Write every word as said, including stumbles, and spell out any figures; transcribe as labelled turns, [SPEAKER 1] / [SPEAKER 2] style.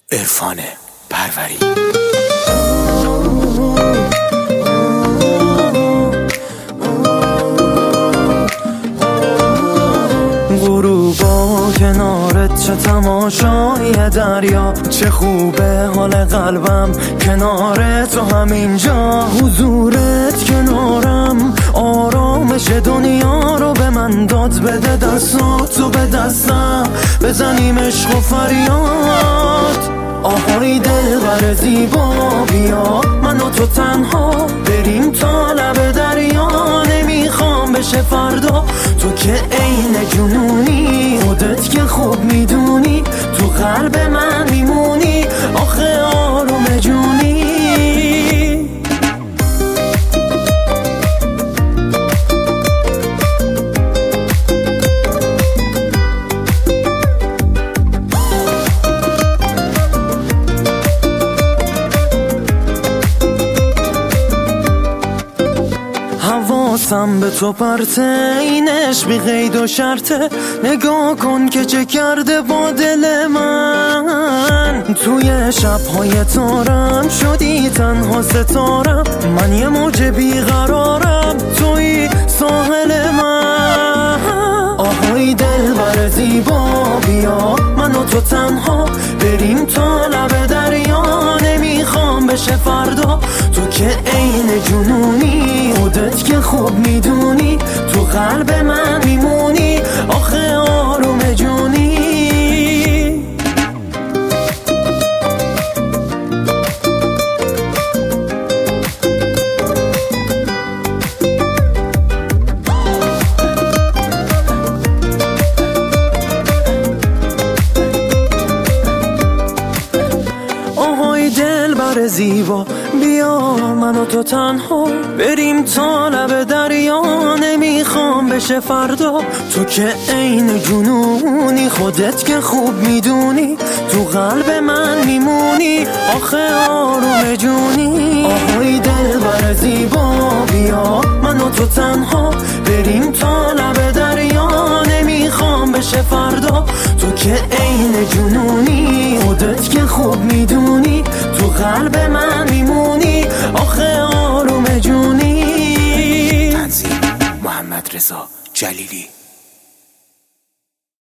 [SPEAKER 1] عرفان پروری.
[SPEAKER 2] غروبا کنارت چه تماشای دریا، چه خوبه حال قلبم کنار تو همینجا. حضورت کنارم آرامش دنیا رو به من داد بده، دستاتو به دستم بزنیم عشق و فریاد. آهای دلبر زیبا بیا من و تو تنها بریم تا لب دریا، نمیخوام بشه فردا. تو که عین جنونی، خودت که خوب میدونی تو قلب من میمونی، آخه آروم جونی. حواسم به تو پرته، این عشق بی قید و شرطه. نگاه کن که چه کرده با دل من. توی شبهای تارم شدی تنها ستارم، من یه موج بیقرارم توی ساحل من. آهای دلبر زیبا بیا من و تو تنها بریم تا لب دریا، نمیخوام بشه فردا. تو که عین جنونی، خودت که خوب میدونی تو قلب من میمونی، آخه آروم جونی. آهای دلبر زیبا بیا من و تو تنها بریم تا لب دریا، نمیخوام بشه فردا. تو که عین جنونی، خودت که خوب میدونی تو قلب من میمونی، آخه آروم جونی. آهای دلبر زیبا بیا من و تو تنها بریم تا لب دریا، نمیخوام بشه فردا. تو که عین جنونی، خودت که خوب میدونی تو قلب من میمونی، آخه آروم جونی.
[SPEAKER 1] تنظیم محمد رضا جلیلی.